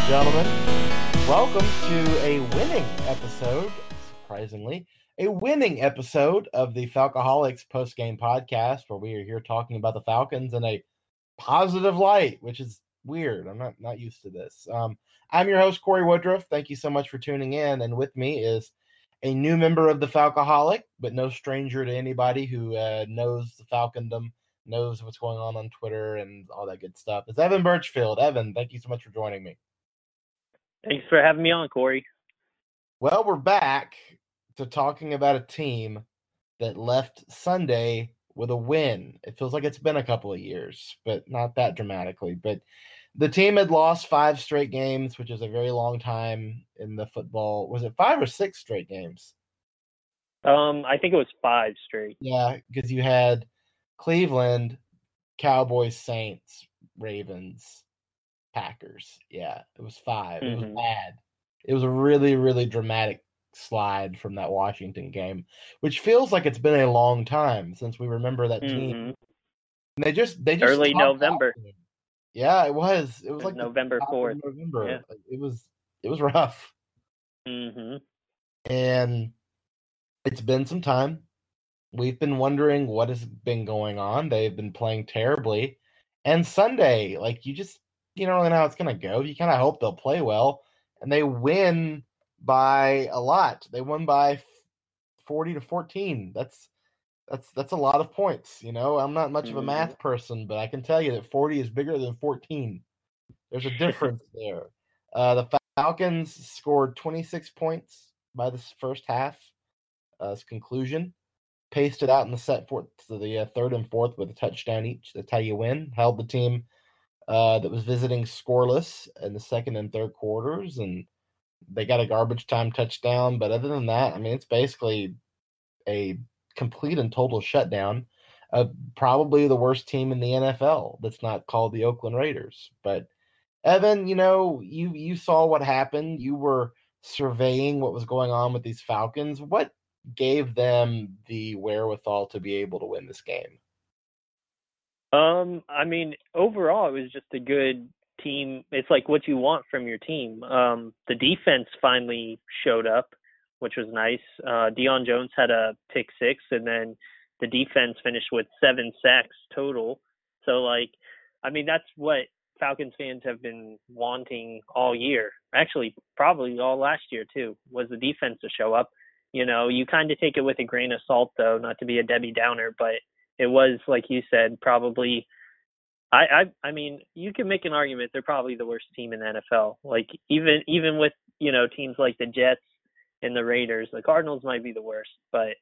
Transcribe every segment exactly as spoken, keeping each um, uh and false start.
gentlemen. Welcome to a winning episode, surprisingly, a winning episode of the Falcoholics post-game podcast, where we are here talking about the Falcons in a positive light, which is weird. I'm not, not used to this. Um, I'm your host, Corey Woodruff. Thank you so much for tuning in. And with me is a new member of the Falcoholic, but no stranger to anybody who uh, knows the Falcondom, knows what's going on on Twitter and all that good stuff. It's Evan Birchfield. Evan, thank you so much for joining me. Thanks for having me on, Corey. Well, we're back to talking about a team that left Sunday with a win. It feels like it's been a couple of years, but not that dramatically. But the team had lost five straight games, which is a very long time in the football. Was it five or six straight games? Um, I think it was five straight. Yeah, because you had Cleveland, Cowboys, Saints, Ravens, Packers. Yeah, it was five. Mm-hmm. It was bad. It was a really, really dramatic slide from that Washington game, which feels like it's been a long time since we remember that mm-hmm. team. And they just they just early November. Yeah, it was. It was it like was November fourth. November. Yeah. It was it was rough. Mm-hmm. And it's been some time. We've been wondering what has been going on. They've been playing terribly. And Sunday, like you just you don't really know how it's gonna go. You kind of hope they'll play well. And they win by a lot. They won by forty to fourteen. That's that's that's a lot of points. You know, I'm not much mm-hmm. of a math person, but I can tell you that forty is bigger than fourteen. There's a difference there. Uh, the Falcons scored twenty-six points by this first half. Uh, its conclusion, paced it out in the set fourth to the uh, third and fourth with a touchdown each. That's how you win. Held the team uh, that was visiting scoreless in the second and third quarters, and they got a garbage time touchdown. But other than that, I mean, it's basically a complete and total shutdown of probably the worst team in the N F L that's not called the Oakland Raiders. But Evan, you know, you you saw what happened. You were surveying what was going on with these Falcons. What gave them the wherewithal to be able to win this game? Um, I mean, overall, it was just a good team. It's like what you want from your team. Um, the defense finally showed up, which was nice. Uh, Deion Jones had a pick six, and then the defense finished with seven sacks total. So, like, I mean, that's what Falcons fans have been wanting all year. Actually, probably all last year, too, was the defense to show up. You know, you kind of take it with a grain of salt, though, not to be a Debbie Downer, but it was, like you said, probably – I, I I mean, you can make an argument they're probably the worst team in the N F L. Like, even even with, you know, teams like the Jets and the Raiders, the Cardinals might be the worst. But,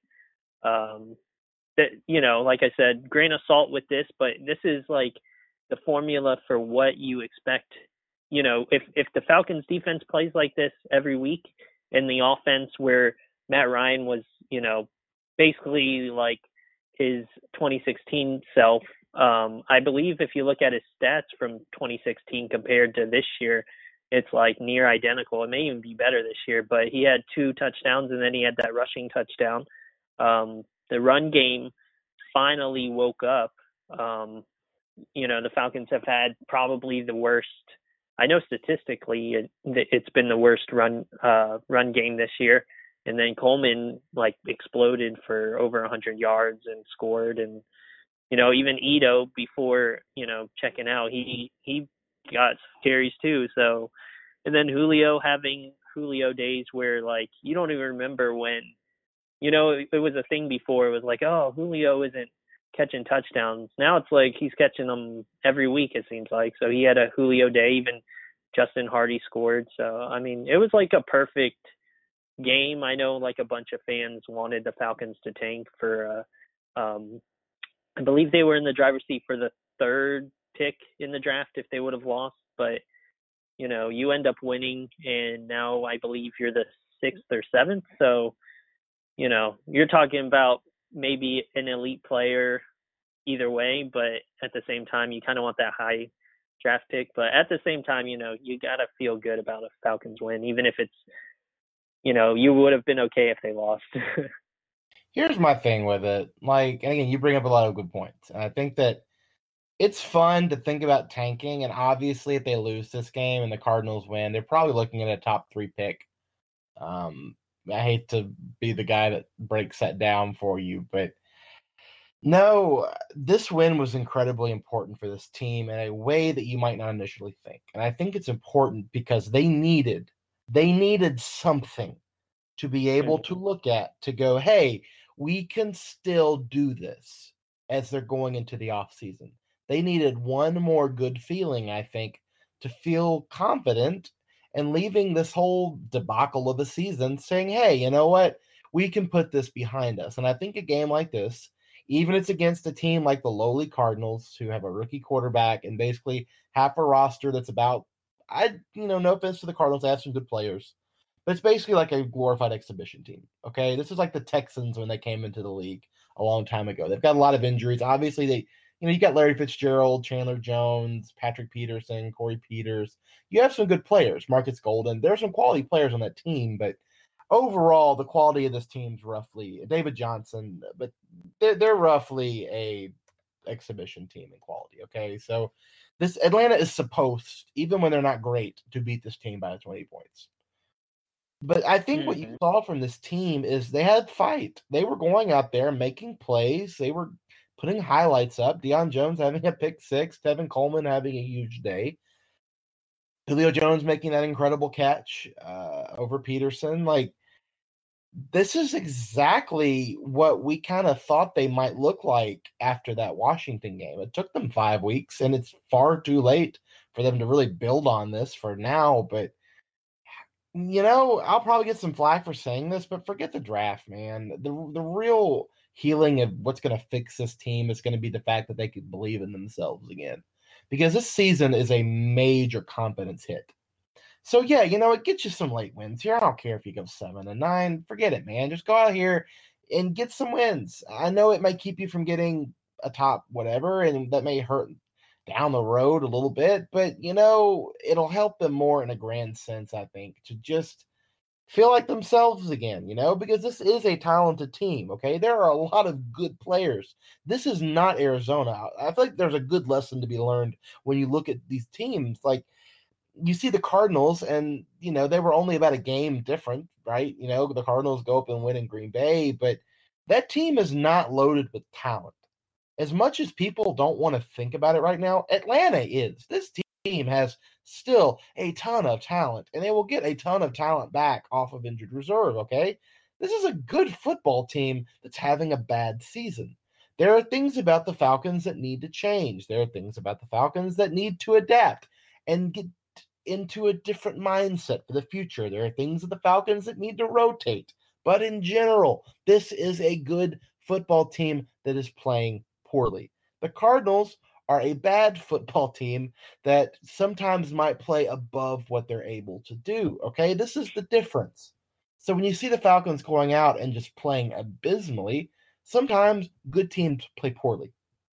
um, that you know, like I said, grain of salt with this, but this is, like, the formula for what you expect. You know, if, if the Falcons defense plays like this every week and the offense where Matt Ryan was, you know, basically like his twenty sixteen self, Um, I believe if you look at his stats from twenty sixteen compared to this year, it's like near identical. It may even be better this year, but he had two touchdowns and then he had that rushing touchdown. Um, the run game finally woke up. Um, you know, the Falcons have had probably the worst. I know statistically it, it's been the worst run uh, run game this year. And then Coleman like exploded for over one hundred yards and scored. And you know, even Ito, before, you know, checking out, he he got carries too. So, and then Julio having Julio days where, like, you don't even remember when, you know, it, it was a thing before. It was like, oh, Julio isn't catching touchdowns. Now it's like he's catching them every week, it seems like. So he had a Julio day. Even Justin Hardy scored. So, I mean, it was like a perfect game. I know, like, a bunch of fans wanted the Falcons to tank for uh, um I believe they were in the driver's seat for the third pick in the draft if they would have lost. But, you know, you end up winning, and now I believe you're the sixth or seventh. So, you know, you're talking about maybe an elite player either way, but at the same time, you kind of want that high draft pick. But at the same time, you know, you got to feel good about a Falcons win, even if it's, you know, you would have been okay if they lost. Here's my thing with it. Like, and again, you bring up a lot of good points. And I think that it's fun to think about tanking, and obviously if they lose this game and the Cardinals win, they're probably looking at a top three pick. Um, I hate to be the guy that breaks that down for you, but no, this win was incredibly important for this team in a way that you might not initially think. And I think it's important because they needed they needed something to be able to Mhm. look at to go, hey, we can still do this as they're going into the offseason. They needed one more good feeling, I think, to feel confident and leaving this whole debacle of a season saying, hey, you know what? We can put this behind us. And I think a game like this, even if it's against a team like the lowly Cardinals, who have a rookie quarterback and basically half a roster that's about, I, you know, no offense to the Cardinals, they have some good players, but it's basically like a glorified exhibition team. Okay, this is like the Texans when they came into the league a long time ago. They've got a lot of injuries. Obviously, they, you know, you got Larry Fitzgerald, Chandler Jones, Patrick Peterson, Corey Peters. You have some good players, Marcus Golden. There's some quality players on that team, but overall, the quality of this team's roughly David Johnson, but they're, they're roughly a exhibition team in quality. Okay, so this Atlanta is supposed, even when they're not great, to beat this team by twenty points. But I think what you Mhm. saw from this team is they had fight. They were going out there making plays. They were putting highlights up. Deion Jones having a pick six, Tevin Coleman having a huge day, Julio Jones making that incredible catch uh, over Peterson. Like, this is exactly what we kind of thought they might look like after that Washington game. It took them five weeks, and it's far too late for them to really build on this for now. But you know, I'll probably get some flack for saying this, but forget the draft, man. The the real healing of what's going to fix this team is going to be the fact that they could believe in themselves again. Because this season is a major confidence hit. So yeah, you know, it gets you some late wins here. I don't care if you go seven and nine. Forget it, man. Just go out here and get some wins. I know it might keep you from getting a top whatever, and that may hurt down the road a little bit, but you know, it'll help them more in a grand sense, I think, to just feel like themselves again, you know, because this is a talented team, okay? There are a lot of good players. This is not Arizona. I feel like there's a good lesson to be learned when you look at these teams. Like, you see the Cardinals, and you know they were only about a game different, right? You know, the Cardinals go up and win in Green Bay, but that team is not loaded with talent. As much as people don't want to think about it right now, Atlanta is. This team has still a ton of talent, and they will get a ton of talent back off of injured reserve, okay? This is a good football team that's having a bad season. There are things about the Falcons that need to change. There are things about the Falcons that need to adapt and get into a different mindset for the future. There are things of the Falcons that need to rotate. But in general, this is a good football team that is playing poorly. The Cardinals are a bad football team that sometimes might play above what they're able to do. Okay, this is the difference. So when you see the Falcons going out and just playing abysmally, sometimes good teams play poorly.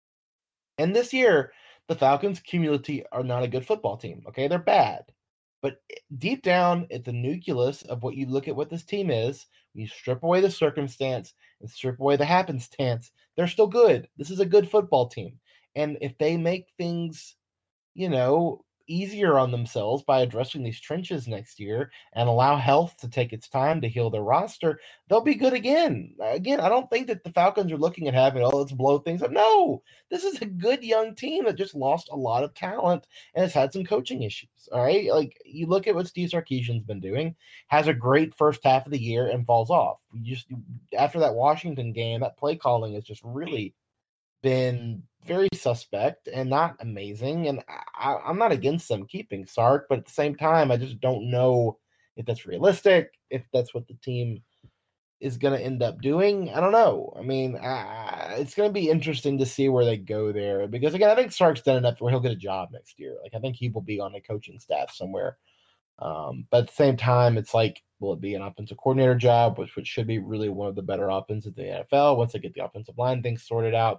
And this year, the Falcons cumulatively are not a good football team. Okay, they're bad. But deep down at the nucleus of what you look at what this team is, when you strip away the circumstance and strip away the happenstance, they're still good. This is a good football team. And if they make things, you know, easier on themselves by addressing these trenches next year and allow health to take its time to heal their roster, they'll be good again. Again, I don't think that the Falcons are looking at having, oh, let's blow things up. No, this is a good young team that just lost a lot of talent and has had some coaching issues. All right. Like, you look at what Steve Sarkisian's been doing, has a great first half of the year and falls off. You just after that Washington game, that play calling has just really been very suspect and not amazing. And I, I'm not against them keeping Sark, but at the same time, I just don't know if that's realistic, if that's what the team is going to end up doing. I don't know. I mean, I, it's going to be interesting to see where they go there because, again, I think Sark's done enough where he'll get a job next year. Like, I think he will be on a coaching staff somewhere. Um, but at the same time, it's like, will it be an offensive coordinator job, which, which should be really one of the better offenses in the N F L once they get the offensive line things sorted out?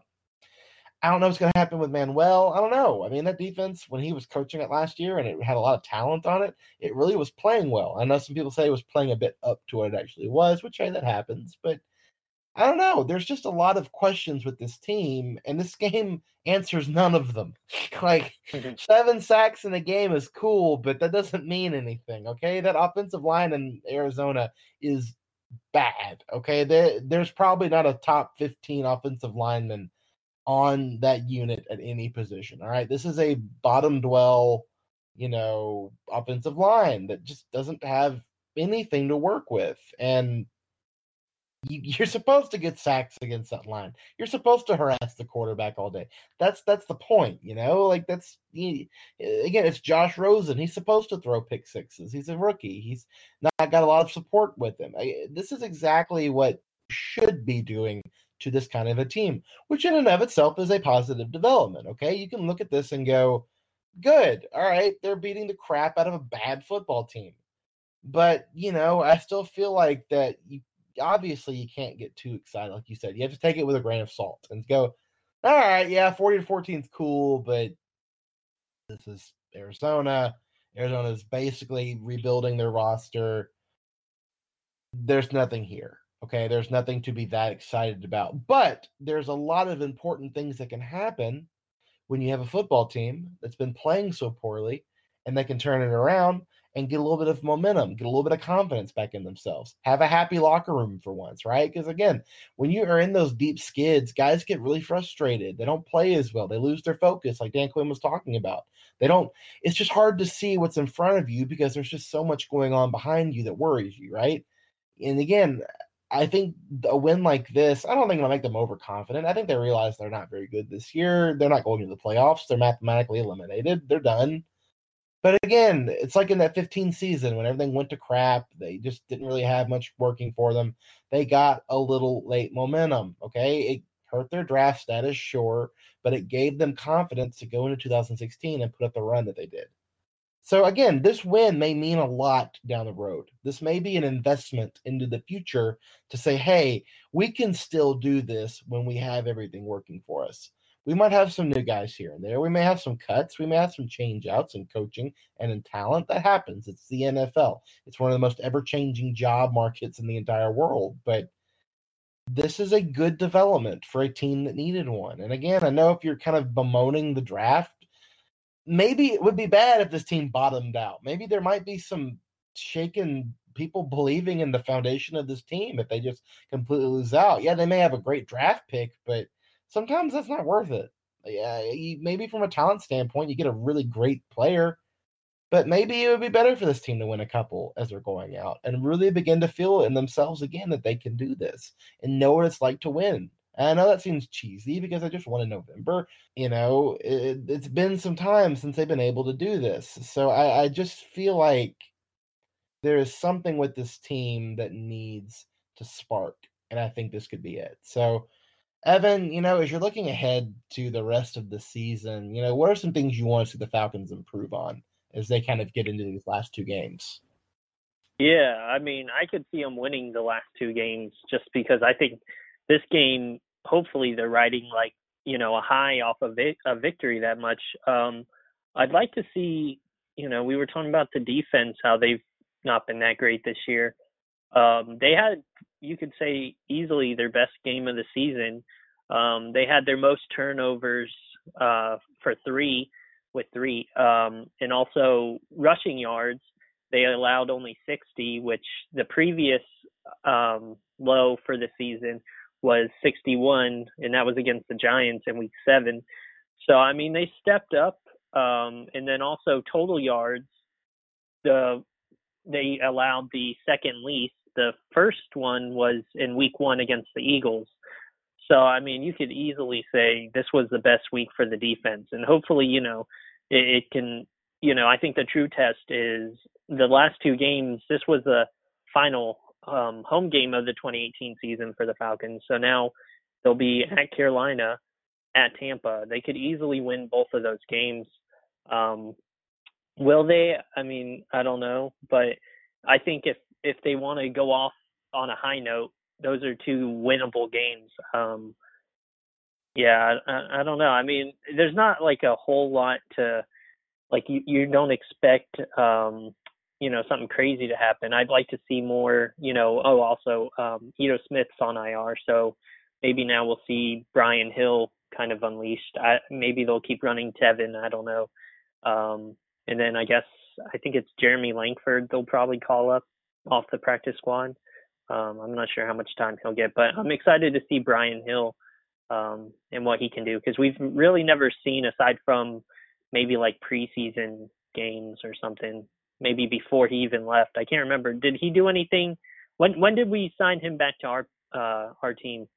I don't know what's going to happen with Manuel. I don't know. I mean, that defense, when he was coaching it last year and it had a lot of talent on it, it really was playing well. I know some people say it was playing a bit up to what it actually was, which, hey, that happens. But I don't know. There's just a lot of questions with this team, and this game answers none of them. Like, seven sacks in a game is cool, but that doesn't mean anything, okay? That offensive line in Arizona is bad, okay? There, there's probably not a top fifteen offensive lineman on that unit at any position, all right? This is a bottom dwell, you know, offensive line that just doesn't have anything to work with. And you, you're supposed to get sacks against that line. You're supposed to harass the quarterback all day. That's that's the point, you know. Like that's he, again, it's Josh Rosen. He's supposed to throw pick sixes. He's a rookie. He's not got a lot of support with him. I, this is exactly what should be doing to this kind of a team, which in and of itself is a positive development. Okay, you can look at this and go, good. All right, they're beating the crap out of a bad football team. But, you know, I still feel like that you obviously you can't get too excited, like you said. You have to take it with a grain of salt and go, all right, yeah, forty to fourteen is cool, but this is Arizona. Arizona is basically rebuilding their roster. There's nothing here. Okay, there's nothing to be that excited about. But there's a lot of important things that can happen when you have a football team that's been playing so poorly and they can turn it around and get a little bit of momentum, get a little bit of confidence back in themselves, have a happy locker room for once, right? Because again, when you are in those deep skids, guys get really frustrated. They don't play as well. They lose their focus, like Dan Quinn was talking about. They don't, it's just hard to see what's in front of you because there's just so much going on behind you that worries you, right? And again, I think a win like this, I don't think it'll make them overconfident. I think they realize they're not very good this year. They're not going to the playoffs. They're mathematically eliminated. They're done. But again, it's like in that fifteen season when everything went to crap. They just didn't really have much working for them. They got a little late momentum, okay? It hurt their draft status, sure, but it gave them confidence to go into two thousand sixteen and put up the run that they did. So again, this win may mean a lot down the road. This may be an investment into the future to say, hey, we can still do this when we have everything working for us. We might have some new guys here and there. We may have some cuts. We may have some change outs in coaching and in talent. That happens. It's the N F L. It's one of the most ever-changing job markets in the entire world. But this is a good development for a team that needed one. And again, I know if you're kind of bemoaning the draft, maybe it would be bad if this team bottomed out. Maybe there might be some shaken people believing in the foundation of this team if they just completely lose out. Yeah, they may have a great draft pick, but sometimes that's not worth it. Yeah, you, maybe from a talent standpoint, you get a really great player, but maybe it would be better for this team to win a couple as they're going out and really begin to feel in themselves again that they can do this and know what it's like to win. And I know that seems cheesy because I just won in November. You know, it, it's been some time since they've been able to do this. So I, I just feel like there is something with this team that needs to spark. And I think this could be it. So, Evan, you know, as you're looking ahead to the rest of the season, you know, what are some things you want to see the Falcons improve on as they kind of get into these last two games? Yeah, I mean, I could see them winning the last two games just because I think this game, hopefully they're riding like, you know, a high off of it, a victory that much. Um, I'd like to see, you know, we were talking about the defense, how they've not been that great this year. Um, they had, you could say, easily their best game of the season. Um, they had their most turnovers uh, for three with three, um, and also rushing yards. They allowed only sixty, which the previous um, low for the season was sixty-one, and that was against the Giants in week seven. So, I mean, they stepped up. Um, and then also total yards, the they allowed the second least. The first one was in week one against the Eagles. So, I mean, you could easily say this was the best week for the defense. And hopefully, you know, it, it can, you know, I think the true test is the last two games. This was the final um, home game of the twenty eighteen season for the Falcons. So now they'll be at Carolina, at Tampa. They could easily win both of those games. Um, will they? I mean, I don't know. But I think if, if they want to go off on a high note, those are two winnable games. Um, yeah, I, I don't know. I mean, there's not like a whole lot to, like you, you don't expect, um, you know, something crazy to happen. I'd like to see more, you know, oh, also, um, Ito Smith's on I R, so maybe now we'll see Brian Hill kind of unleashed. I, maybe they'll keep running Tevin. I don't know. Um, and then I guess, I think it's Jeremy Langford they'll probably call up off the practice squad. Um, I'm not sure how much time he'll get, but I'm excited to see Brian Hill um, and what he can do, because we've really never seen, aside from maybe like preseason games or something, maybe before he even left. I can't remember. Did he do anything? When when did we sign him back to our uh, our team?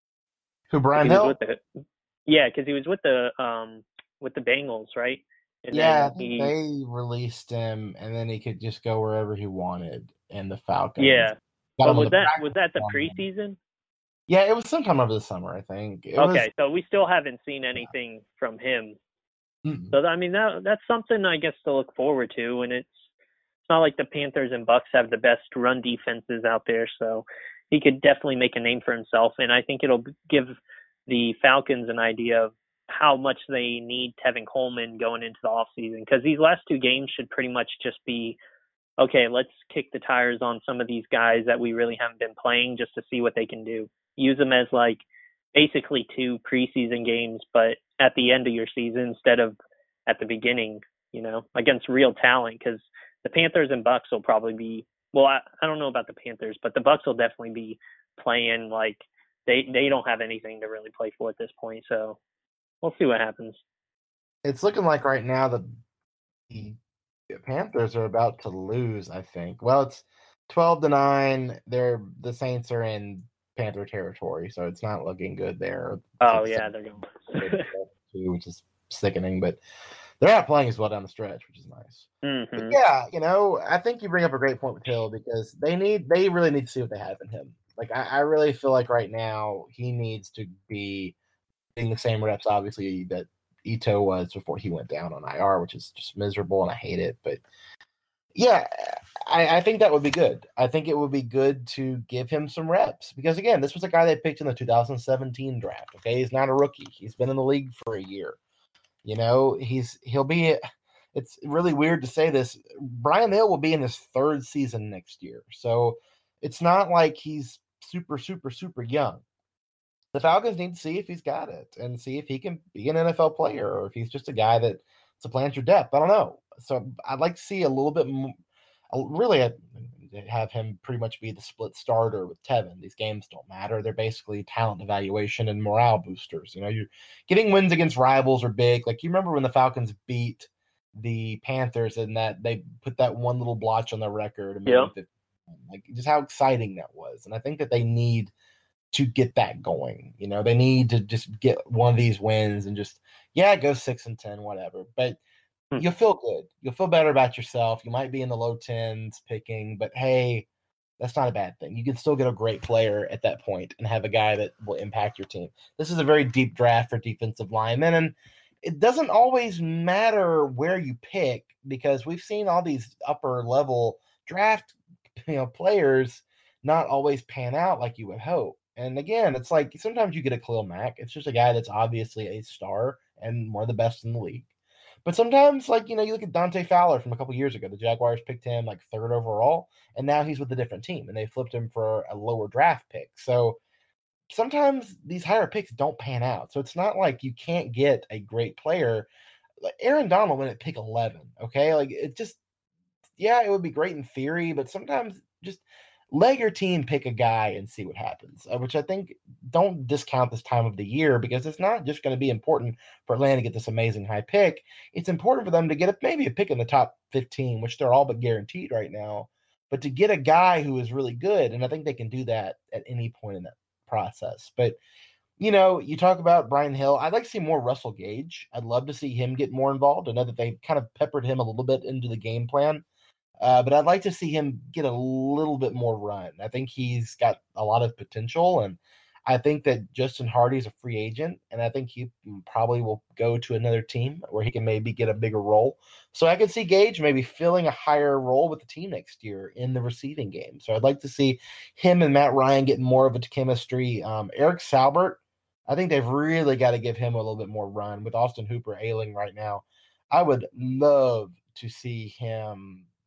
Who, Brian Hill? The, yeah, because he was with the um, with the Bengals, right? And yeah, he, they released him, and then he could just go wherever he wanted in the Falcons. Yeah, but was that was that the preseason? Yeah, it was sometime over the summer, I think. It okay, was, so we still haven't seen anything yeah. from him. Mm-mm. So I mean, that that's something I guess to look forward to, and it's it's not like the Panthers and Bucks have the best run defenses out there, so he could definitely make a name for himself, and I think it'll give the Falcons an idea of how much they need Tevin Coleman going into the offseason, because these last two games should pretty much just be, okay, let's kick the tires on some of these guys that we really haven't been playing just to see what they can do. Use them as like basically two preseason games, but at the end of your season instead of at the beginning, you know, against real talent, because the Panthers and Bucks will probably be, well, I, I don't know about the Panthers, but the Bucks will definitely be playing like they, they don't have anything to really play for at this point, so we'll see what happens. It's looking like right now the, the Panthers are about to lose, I think. Well, it's twelve to nine. They're the Saints are in Panther territory, so it's not looking good there. Oh, like yeah, they're going. Which is sickening, but they're not playing as well down the stretch, which is nice. Mm-hmm. But yeah, you know, I think you bring up a great point with Hill, because they need they really need to see what they have in him. Like, I, I really feel like right now he needs to be getting the same reps, obviously, that Ito was before he went down on I R, which is just miserable, and I hate it. But yeah, I, I think that would be good. I think it would be good to give him some reps, because again, this was a guy they picked in the two thousand seventeen draft. Okay, he's not a rookie. He's been in the league for a year. You know, he's he'll be. It's really weird to say this. Brian Hill will be in his third season next year, so it's not like he's super, super, super young. The Falcons need to see if he's got it and see if he can be an N F L player, or if he's just a guy that supplants your depth. I don't know. So I'd like to see a little bit more, really have him pretty much be the split starter with Tevin. These games don't matter. They're basically talent evaluation and morale boosters. You know, you're getting wins against rivals are big. Like, you remember when the Falcons beat the Panthers and that they put that one little blotch on their record. Yeah. Like, just how exciting that was. And I think that they need to get that going. You know, they need to just get one of these wins and just, yeah, go six and ten, whatever. But hmm. you'll feel good. You'll feel better about yourself. You might be in the low tens picking, but hey, that's not a bad thing. You can still get a great player at that point and have a guy that will impact your team. This is a very deep draft for defensive linemen, and it doesn't always matter where you pick, because we've seen all these upper level draft, you know, players not always pan out like you would hope. And again, it's like sometimes you get a Khalil Mack. It's just a guy that's obviously a star and one of the best in the league. But sometimes, like, you know, you look at Dante Fowler from a couple years ago. The Jaguars picked him like third overall, and now he's with a different team, and they flipped him for a lower draft pick. So sometimes these higher picks don't pan out. So it's not like you can't get a great player. Like Aaron Donald went at pick eleven, okay? Like, it just, yeah, it would be great in theory, but sometimes just let your team pick a guy and see what happens, uh, which I think don't discount this time of the year, because it's not just going to be important for Atlanta to get this amazing high pick. It's important for them to get a, maybe a pick in the top fifteen, which they're all but guaranteed right now, but to get a guy who is really good. And I think they can do that at any point in that process. But, you know, you talk about Brian Hill. I'd like to see more Russell Gage. I'd love to see him get more involved. I know that they kind of peppered him a little bit into the game plan. Uh, but I'd like to see him get a little bit more run. I think he's got a lot of potential, and I think that Justin Hardy's a free agent, and I think he probably will go to another team where he can maybe get a bigger role. So I could see Gage maybe filling a higher role with the team next year in the receiving game. So I'd like to see him and Matt Ryan get more of a chemistry. Um, Eric Saubert, I think they've really got to give him a little bit more run with Austin Hooper ailing right now. I would love to see him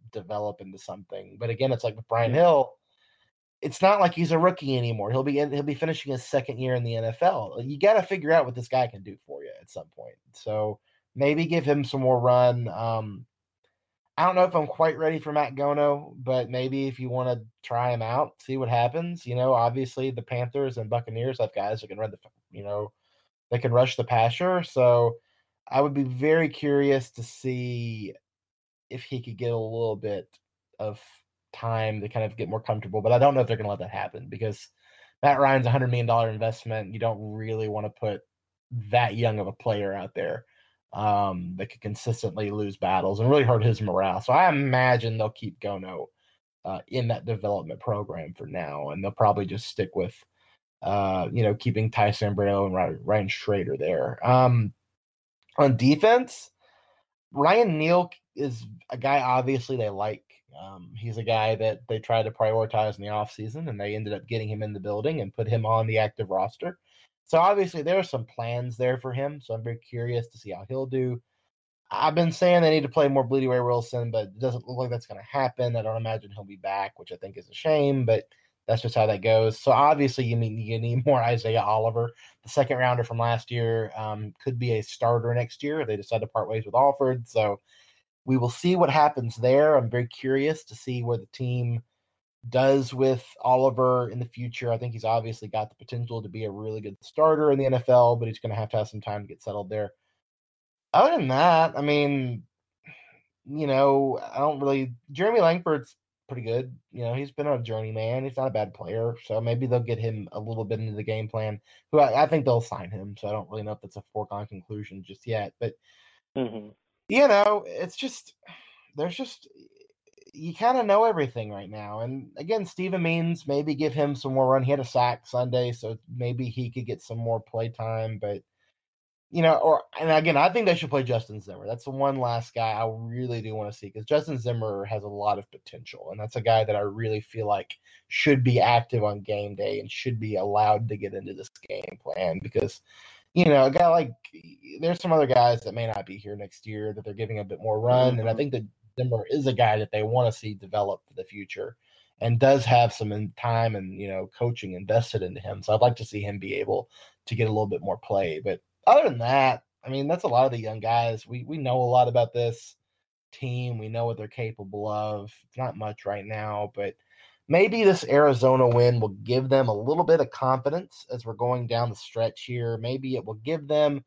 develop into something. But again, it's like with Brian Yeah. Hill, it's not like he's a rookie anymore. He'll be he'll be finishing his second year in the N F L. You got to figure out what this guy can do for you at some point. So maybe give him some more run. Um, I don't know if I'm quite ready for Matt Gono, but maybe if you want to try him out, see what happens. You know, obviously the Panthers and Buccaneers have guys that can run the, you know, they can rush the passer. So I would be very curious to see if he could get a little bit of time to kind of get more comfortable. But I don't know if they're going to let that happen because Matt Ryan's a one hundred million dollars investment. You don't really want to put that young of a player out there um, that could consistently lose battles and really hurt his morale. So I imagine they'll keep Gono uh, in that development program for now, and they'll probably just stick with, uh, you know, keeping Ty Sambrailo and Ryan, Ryan Schrader there. Um, on defense, Ryan Neal is a guy obviously they like. Um, he's a guy that they tried to prioritize in the offseason, and they ended up getting him in the building and put him on the active roster. So obviously there are some plans there for him. So I'm very curious to see how he'll do. I've been saying they need to play more Bleedy Ray Wilson, but it doesn't look like that's going to happen. I don't imagine he'll be back, which I think is a shame, but that's just how that goes. So obviously you need, you need more Isaiah Oliver. The second rounder from last year um, could be a starter next year. They decide to part ways with Alford. So we will see what happens there. I'm very curious to see where the team does with Oliver in the future. I think he's obviously got the potential to be a really good starter in the N F L, but he's going to have to have some time to get settled there. Other than that, I mean, you know, I don't really – Jeremy Langford's pretty good. You know, he's been a journeyman. He's not a bad player, so maybe they'll get him a little bit into the game plan. Who I, I think they'll sign him, so I don't really know if that's a foregone conclusion just yet. But, mm-hmm. you know, it's just – there's just – you kind of know everything right now. And again, Steven Means, maybe give him some more run. He had a sack Sunday, so maybe he could get some more play time. But, you know, or, and again, I think they should play Justin Zimmer. That's the one last guy I really do want to see because Justin Zimmer has a lot of potential. And that's a guy that I really feel like should be active on game day and should be allowed to get into this game plan because, you know, a guy like, there's some other guys that may not be here next year that they're giving a bit more run. Mm-hmm. And I think that Zimmer is a guy that they want to see develop for the future and does have some time and, you know, coaching invested into him. So I'd like to see him be able to get a little bit more play. But other than that, I mean, that's a lot of the young guys. We we know a lot about this team. We know what they're capable of. It's not much right now, but maybe this Arizona win will give them a little bit of confidence as we're going down the stretch here. Maybe it will give them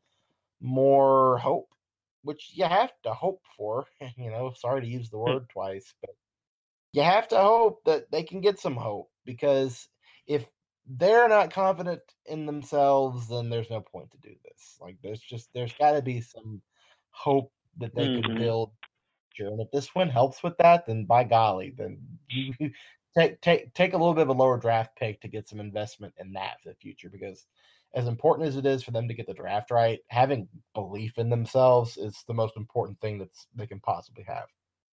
more hope, which you have to hope for. You know, sorry to use the word twice, but you have to hope that they can get some hope because if they're not confident in themselves, then there's no point to do this. Like there's just, there's got to be some hope that they mm-hmm. can build. And if this win helps with that, then by golly, then you take, take, take a little bit of a lower draft pick to get some investment in that for the future because as important as it is for them to get the draft right, having belief in themselves is the most important thing that they can possibly have.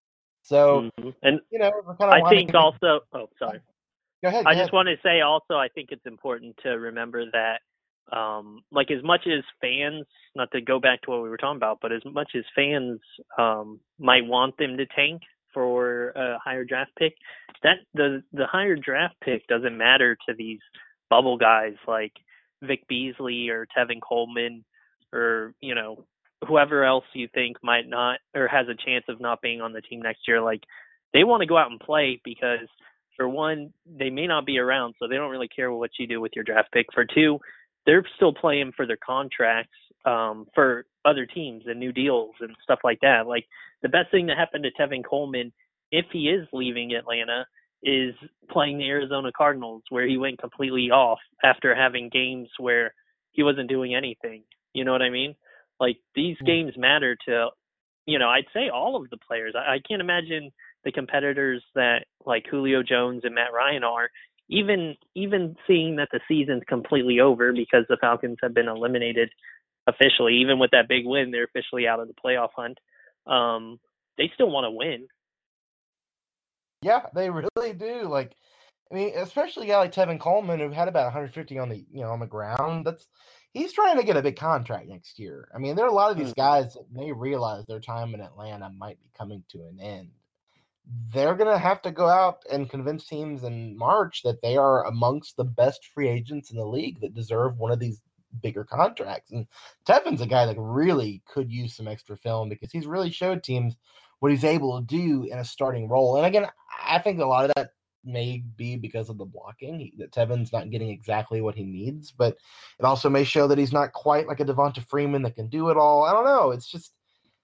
So, mm-hmm. and you know, kind of I think also, oh, sorry. Go ahead. Go I ahead. just want to say also, I think it's important to remember that, um, like as much as fans, not to go back to what we were talking about, but as much as fans um, might want them to tank for a higher draft pick, that the the higher draft pick doesn't matter to these bubble guys like Vic Beasley or Tevin Coleman or, you know, whoever else you think might not or has a chance of not being on the team next year. Like they want to go out and play because for one, they may not be around, so they don't really care what you do with your draft pick. For two, they're still playing for their contracts um, for other teams and new deals and stuff like that. Like the best thing that happened to Tevin Coleman, if he is leaving Atlanta, is playing the Arizona Cardinals, where he went completely off after having games where he wasn't doing anything. You know what I mean? Like these games matter to, you know, I'd say all of the players. I, I can't imagine the competitors that like Julio Jones and Matt Ryan are, even even seeing that the season's completely over because the Falcons have been eliminated officially, even with that big win, they're officially out of the playoff hunt. Um, they still want to win. Yeah, they really do. Like, I mean, especially a guy like Tevin Coleman, who had about one hundred fifty on the, you know, on the ground. That's he's trying to get a big contract next year. I mean, there are a lot of these guys that may realize their time in Atlanta might be coming to an end. they're going to have to go out and convince teams in March that they are amongst the best free agents in the league that deserve one of these bigger contracts. And Tevin's a guy that really could use some extra film because he's really showed teams what he's able to do in a starting role. And again, I think a lot of that may be because of the blocking, he, that Tevin's not getting exactly what he needs, but it also may show that he's not quite like a Devonta Freeman that can do it all. I don't know. It's just,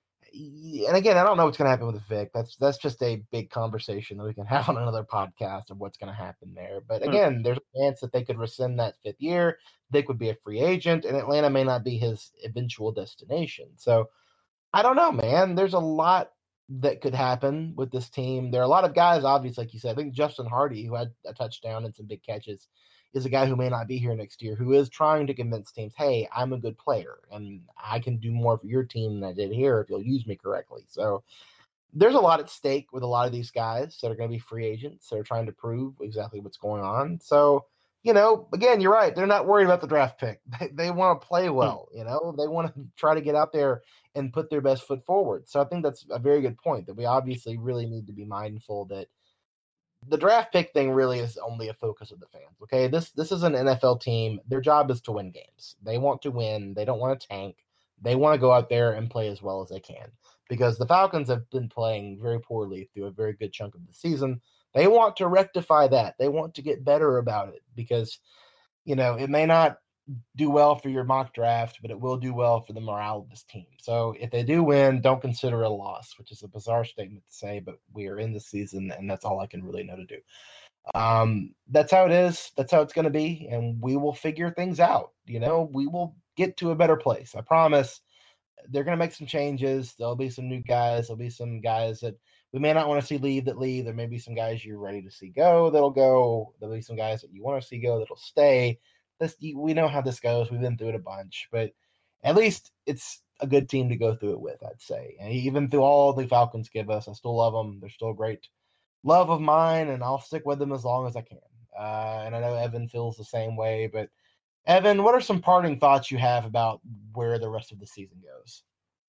and again, I don't know what's going to happen with Vic. That's that's just a big conversation that we can have on another podcast of what's going to happen there. But again, there's a chance that they could rescind that fifth year. Vic would be a free agent, and Atlanta may not be his eventual destination. So I don't know, man. There's a lot that could happen with this team. There are a lot of guys, obviously, like you said. I think Justin Hardy, who had a touchdown and some big catches, is a guy who may not be here next year, who is trying to convince teams, hey, I'm a good player, and I can do more for your team than I did here if you'll use me correctly. So there's a lot at stake with a lot of these guys that are going to be free agents that are trying to prove exactly what's going on. So, you know, again, you're right. They're not worried about the draft pick. They, they want to play well, you know. They want to try to get out there and put their best foot forward. So I think that's a very good point, that we obviously really need to be mindful that the draft pick thing really is only a focus of the fans. Okay. This, this is an N F L team. Their job is to win games. They want to win. They don't want to tank. They want to go out there and play as well as they can, because the Falcons have been playing very poorly through a very good chunk of the season. They want to rectify that. They want to get better about it because, you know, it may not do well for your mock draft, but it will do well for the morale of this team. So if they do win, don't consider it a loss, which is a bizarre statement to say, but we are in the season and that's all I can really know to do. Um, that's how it is. That's how it's going to be. And we will figure things out. You know, we will get to a better place. I promise. They're going to make some changes. There'll be some new guys. There'll be some guys that we may not want to see leave that leave. There may be some guys you're ready to see go that'll go. There'll be some guys that you want to see go that'll stay. This, we know how this goes. We've been through it a bunch, but at least it's a good team to go through it with, I'd say. And even through all the Falcons give us, I still love them. They're still a great love of mine, and I'll stick with them as long as I can. Uh, and I know Evan feels the same way, but Evan, what are some parting thoughts you have about where the rest of the season goes?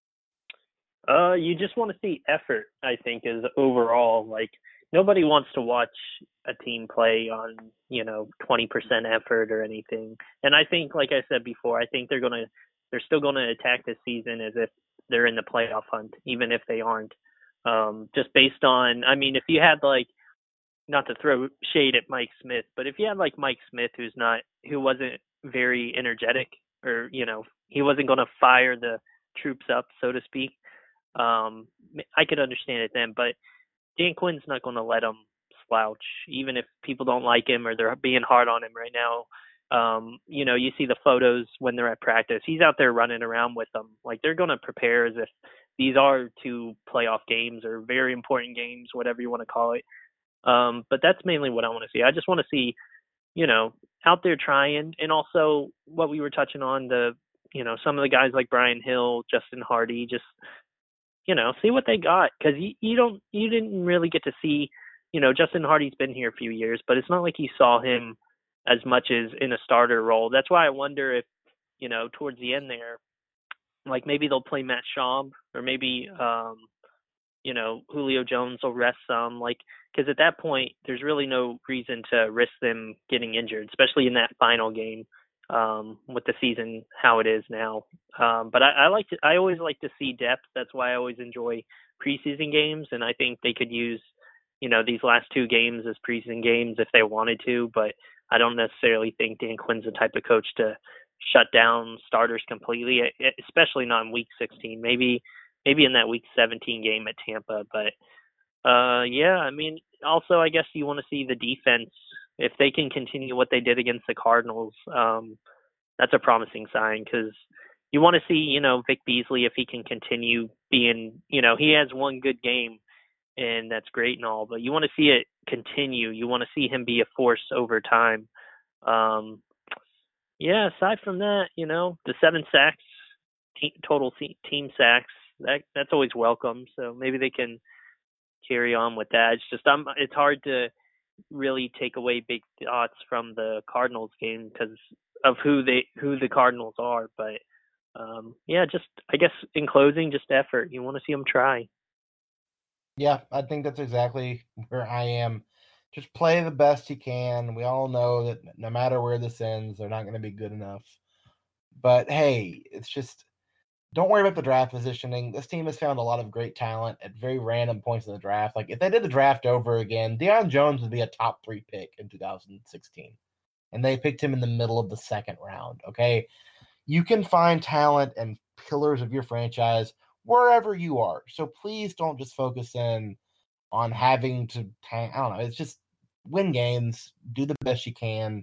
Uh, you just want to see effort, I think, is overall. Like, nobody wants to watch a team play on, you know, twenty percent effort or anything. And I think, like I said before, I think they're going to, they're still going to attack this season as if they're in the playoff hunt, even if they aren't. Um, just based on, I mean, if you had like, not to throw shade at Mike Smith, but if you had like Mike Smith, who's not, who wasn't very energetic, or, you know, he wasn't going to fire the troops up, so to speak, um, I could understand it then. But Dan Quinn's not going to let him slouch, even if people don't like him or they're being hard on him right now. Um, you know, you see the photos when they're at practice. He's out there running around with them. Like, they're going to prepare as if these are two playoff games or very important games, whatever you want to call it. Um, but that's mainly what I want to see. I just want to see, you know, out there trying, and also what we were touching on, the, you know, some of the guys like Brian Hill, Justin Hardy, just, you know, see what they got. Cause you, you don't, you didn't really get to see, you know, Justin Hardy's been here a few years, but it's not like you saw him as much as in a starter role. That's why I wonder if, you know, towards the end there, like maybe they'll play Matt Schaub, or maybe, um, you know, Julio Jones will rest some, like, because at that point, there's really no reason to risk them getting injured, especially in that final game, um, with the season how it is now. Um, but I, I like to, I always like to see depth. That's why I always enjoy preseason games, and I think they could use, you know, these last two games as preseason games if they wanted to. But I don't necessarily think Dan Quinn's the type of coach to shut down starters completely, especially not in week sixteen. Maybe. Maybe in that week seventeen game at Tampa. But, uh, yeah, I mean, also I guess you want to see the defense. If they can continue what they did against the Cardinals, um, that's a promising sign, because you want to see, you know, Vic Beasley, if he can continue being, you know, he has one good game, and that's great and all, but you want to see it continue. You want to see him be a force over time. Um, yeah, aside from that, you know, the seven sacks, te- total team sacks, That that's always welcome. So maybe they can carry on with that. It's just I'm. It's hard to really take away big thoughts from the Cardinals game because of who they who the Cardinals are. But um, yeah, just I guess in closing, just effort. You want to see them try. Yeah, I think that's exactly where I am. Just play the best you can. We all know that no matter where this ends, they're not going to be good enough. But hey, it's just don't worry about the draft positioning. This team has found a lot of great talent at very random points in the draft. Like if they did the draft over again, Deion Jones would be a top three pick in two thousand sixteen. And they picked him in the middle of the second round. Okay. You can find talent and pillars of your franchise wherever you are. So please don't just focus in on having to, I don't know, it's just win games, do the best you can,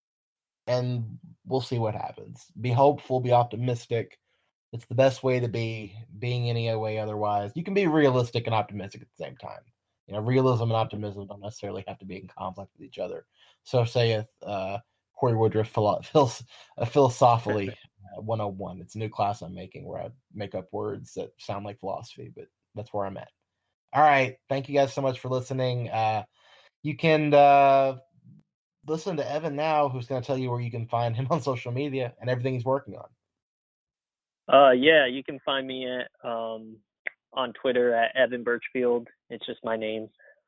and we'll see what happens. Be hopeful, be optimistic. It's the best way to be, being any way otherwise. You can be realistic and optimistic at the same time. You know, realism and optimism don't necessarily have to be in conflict with each other. So saith uh, Corey Woodruff philo- phil- uh, philosophically uh, one oh one. It's a new class I'm making where I make up words that sound like philosophy, but that's where I'm at. All right. Thank you guys so much for listening. Uh, you can uh, listen to Evan now, who's going to tell you where you can find him on social media and everything he's working on. Uh, yeah, you can find me at um, on Twitter at Evan Birchfield. It's just my name.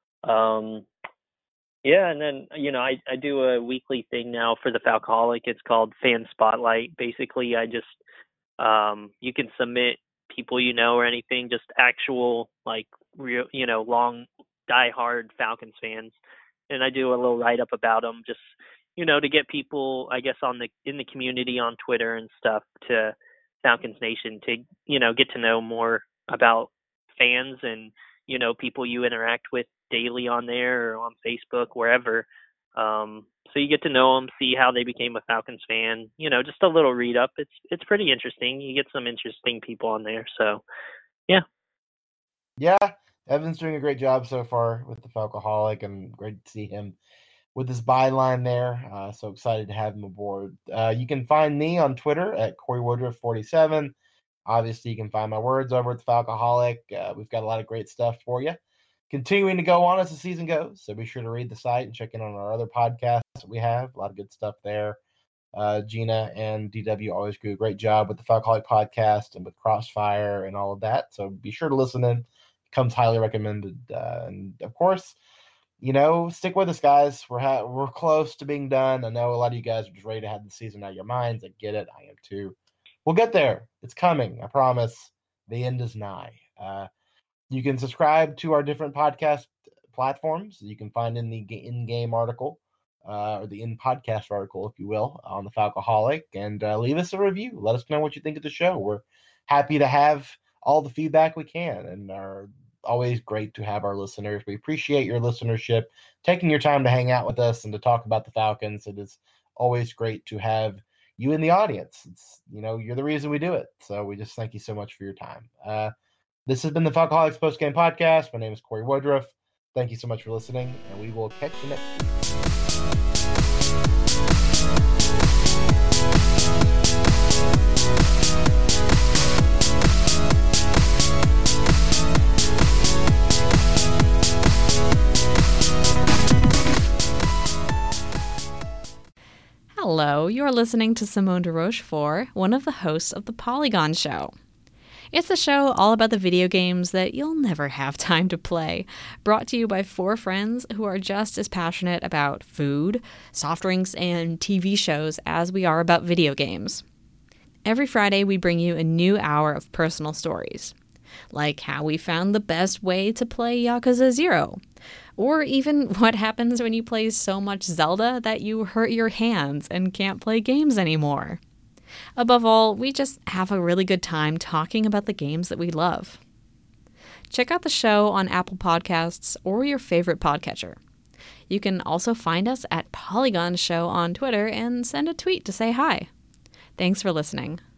Um, yeah, and then, you know, I, I do a weekly thing now for the Falcoholic. It's called Fan Spotlight. Basically, I just, um, you can submit people you know or anything, just actual, like, real, you know, long, diehard Falcons fans. And I do a little write-up about them just, you know, to get people, I guess, on the in the community on Twitter and stuff to Falcons Nation to, you know, get to know more about fans and, you know, people you interact with daily on there or on Facebook, wherever. Um, so you get to know them, see how they became a Falcons fan, you know, just a little read up. It's, it's pretty interesting. You get some interesting people on there. So, yeah. Yeah. Evan's doing a great job so far with the Falcoholic, and great to see him with his byline there. Uh, so excited to have him aboard. Uh, you can find me on Twitter at Corey Woodruff forty-seven. Obviously, you can find my words over at the Falcoholic. Uh, we've got a lot of great stuff for you. Continuing to go on as the season goes, so be sure to read the site and check in on our other podcasts that we have. A lot of good stuff there. Uh, Gina and D W always do a great job with the Falcoholic podcast and with Crossfire and all of that. So be sure to listen in. It comes highly recommended. Uh, and of course, you know, stick with us, guys. We're ha- we're close to being done. I know a lot of you guys are just ready to have the season out of your minds. I get it. I am too. We'll get there. It's coming. I promise. The end is nigh. Uh, you can subscribe to our different podcast platforms. You can find in the in-game article, uh, or the in-podcast article, if you will, on the Falcoholic, and uh, leave us a review. Let us know what you think of the show. We're happy to have all the feedback we can, and are always great to have our listeners. We appreciate your listenership, taking your time to hang out with us and to talk about the Falcons. It is always great to have you in the audience. It's, you know, you're the reason we do it. So we just thank you so much for your time. Uh, this has been the Falcoholics Postgame Podcast. My name is Corey Woodruff. Thank you so much for listening, and we will catch you next week. Hello, you're listening to Simone de Rochefort, one of the hosts of The Polygon Show. It's a show all about the video games that you'll never have time to play, brought to you by four friends who are just as passionate about food, soft drinks, and T V shows as we are about video games. Every Friday, we bring you a new hour of personal stories, like how we found the best way to play Yakuza Zero, or even what happens when you play so much Zelda that you hurt your hands and can't play games anymore. Above all, we just have a really good time talking about the games that we love. Check out the show on Apple Podcasts or your favorite podcatcher. You can also find us at Polygon Show on Twitter and send a tweet to say hi. Thanks for listening.